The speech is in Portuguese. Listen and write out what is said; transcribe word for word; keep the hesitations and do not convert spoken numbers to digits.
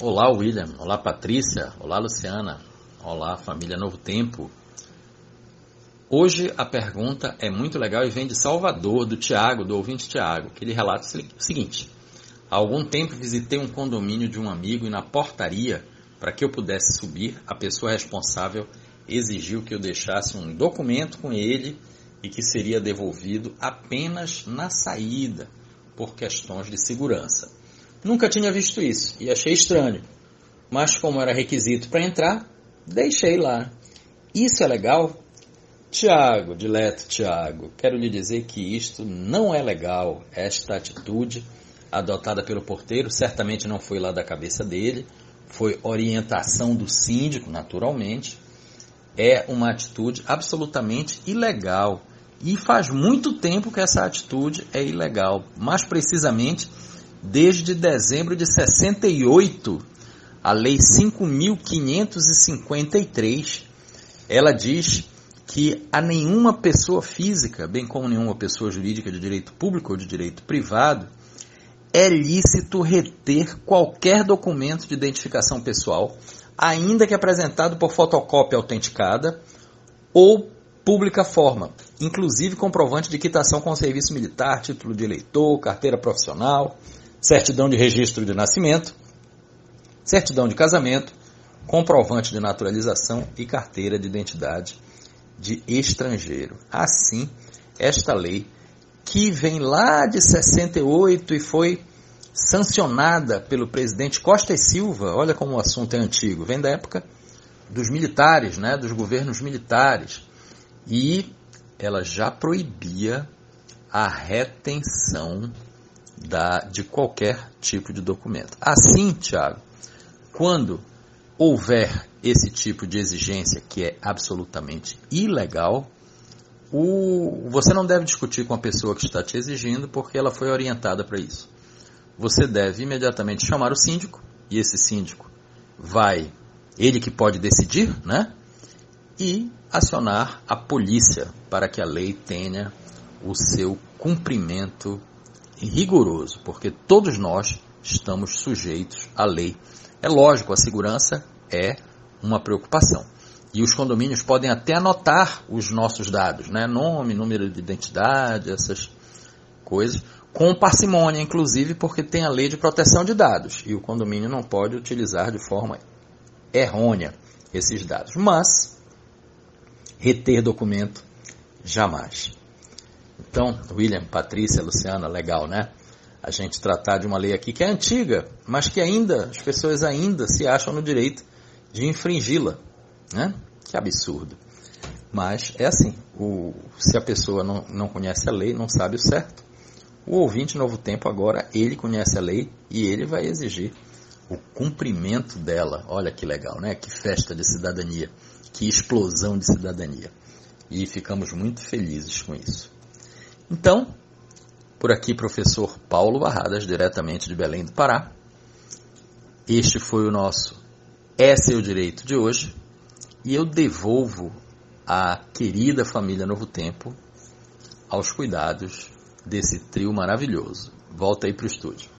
Olá, William. Olá, Patrícia. Olá, Luciana. Olá, família Novo Tempo. Hoje a pergunta é muito legal e vem de Salvador, do Tiago, do ouvinte Tiago, que ele relata o seguinte: há algum tempo visitei um condomínio de um amigo e na portaria, para que eu pudesse subir, a pessoa responsável exigiu que eu deixasse um documento com ele e que seria devolvido apenas na saída, por questões de segurança. Nunca tinha visto isso e achei estranho, mas como era requisito para entrar, deixei lá. Isso é legal? Tiago, dileto Tiago, quero lhe dizer que isto não é legal. Esta atitude adotada pelo porteiro certamente não foi lá da cabeça dele, foi orientação do síndico, naturalmente. É uma atitude absolutamente ilegal e faz muito tempo que essa atitude é ilegal, mais precisamente desde dezembro de sessenta e oito, a Lei cinco mil quinhentos e cinquenta e três, ela diz que a nenhuma pessoa física, bem como nenhuma pessoa jurídica de direito público ou de direito privado, é lícito reter qualquer documento de identificação pessoal, ainda que apresentado por fotocópia autenticada ou pública forma, inclusive comprovante de quitação com serviço militar, título de eleitor, carteira profissional, certidão de registro de nascimento, certidão de casamento, comprovante de naturalização e carteira de identidade de estrangeiro. Assim, esta lei, que vem lá de sessenta e oito e foi sancionada pelo presidente Costa e Silva, olha como o assunto é antigo, vem da época dos militares, né, dos governos militares, e ela já proibia a retenção Da, de qualquer tipo de documento. Assim, Tiago, quando houver esse tipo de exigência que é absolutamente ilegal, o, você não deve discutir com a pessoa que está te exigindo, porque ela foi orientada para isso. Você deve imediatamente chamar o síndico, e esse síndico vai, ele que pode decidir, né? E acionar a polícia para que a lei tenha o seu cumprimento rigoroso, porque todos nós estamos sujeitos à lei. É lógico, a segurança é uma preocupação. E os condomínios podem até anotar os nossos dados, né? Nome, número de identidade, essas coisas, com parcimônia, inclusive, porque tem a lei de proteção de dados. E o condomínio não pode utilizar de forma errônea esses dados. Mas, reter documento, jamais. Então, William, Patrícia, Luciana, legal, né? A gente tratar de uma lei aqui que é antiga, mas que ainda, as pessoas ainda se acham no direito de infringi-la, né? Que absurdo. Mas é assim, o, se a pessoa não, não conhece a lei, não sabe o certo, o ouvinte Novo Tempo agora, ele conhece a lei e ele vai exigir o cumprimento dela. Olha que legal, né? Que festa de cidadania, que explosão de cidadania. E ficamos muito felizes com isso. Então, por aqui, professor Paulo Barradas, diretamente de Belém do Pará. Este foi o nosso É Seu Direito de hoje. E eu devolvo a querida família Novo Tempo aos cuidados desse trio maravilhoso. Volta aí para o estúdio.